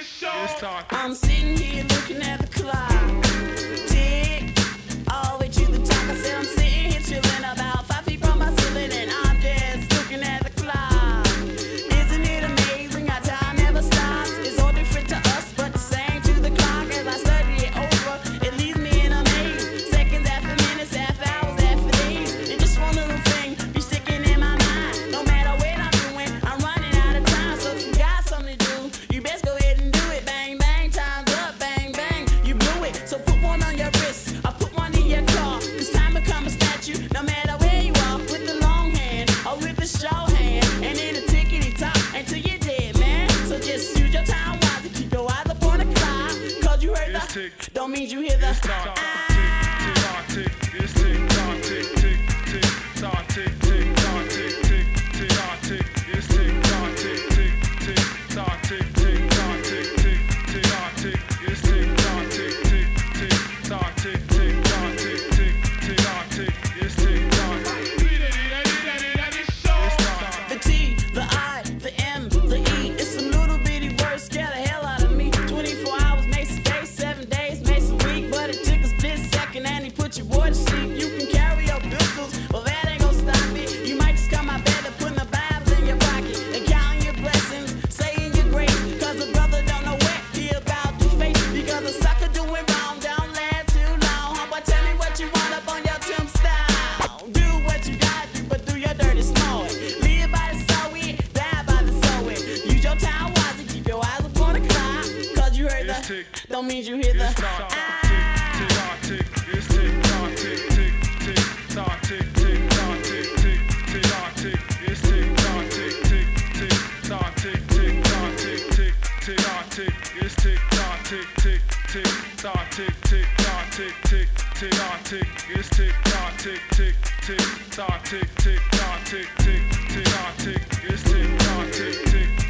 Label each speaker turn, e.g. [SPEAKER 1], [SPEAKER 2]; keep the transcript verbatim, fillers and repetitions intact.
[SPEAKER 1] I'm sitting here looking at the clock. Tick, all the way to the top. I said I'm sitting here chilling about five feet from my ceiling, and I'm just looking at the clock. Isn't it amazing how time never stops? It's all different to us, but the same to the clock. As I study it over, it leaves me in a maze. Seconds after minutes, half hours after days, and just one little thing be sticking in my mind. No matter what I'm doing, I'm running out of time. So if you got something to do, you best go ahead and do it. Bang, bang, time's up, bang, bang, you blew it. So put one on your wrist, I put one in your car. Cause time will come and snatch you, no matter where you are. With the long hand, or with the short hand. And in a tickety top, until you're dead, man. So just use your time wisely, keep your eyes up on the clock. Cause you heard the, tick, don't mean you hear the
[SPEAKER 2] It's tick, tock, tick, it's tick, tock, tick, tick, tick, tock, tick, tick, tock, tick, tick, tick, tock, tick, it's tick, tock, tick, tick, tick, tock, tick, tick, tock, tick, tick, tick, tock, tick, it's tick, tock, tick, tick, tick, tock, tick, tick, tock, tick, tick, tick, tock, tick, it's tick, tock.
[SPEAKER 1] The T, the I, the M, the E. It's some little bitty words scare the hell out of me. twenty-four hours makes a day, seven days makes a week. But it took a split second and he put your boy to sleep. You can carry your pistols, well that ain't gonna stop it. You might just come out better putting the Bible in your pocket and counting your blessings, saying your grace. Cause a brother don't know what he about to face. Because a sucker doing wrong don't last too long. Homeboy, tell me what you want up on your tombstone. Do what you gotta do, but do your dirty smart. Live by the soul it, die by the soul it. Use your time wisely, keep your eyes up on the clock. Cause you heard the, don't mean you hear the
[SPEAKER 2] It's tick, tick, tock, tick, it's tick, tock, tick, tick, tick, tock, tick, tick, tock, tick, tick, tick, tock, tick, it's tick, tock, tick, tick, tick, tock, tick, tick, tock, tick, tick, tick, tock, tick, it's tick, tock, tick, tick, tick, tock, tick, tick, tock, tick, tick, tick, tock, tick, it's tick, tock, tick, tick, tick, tock, tick, tick, tock, tick, tick, tick, tock, tick, it's tick, tock, tick, tick.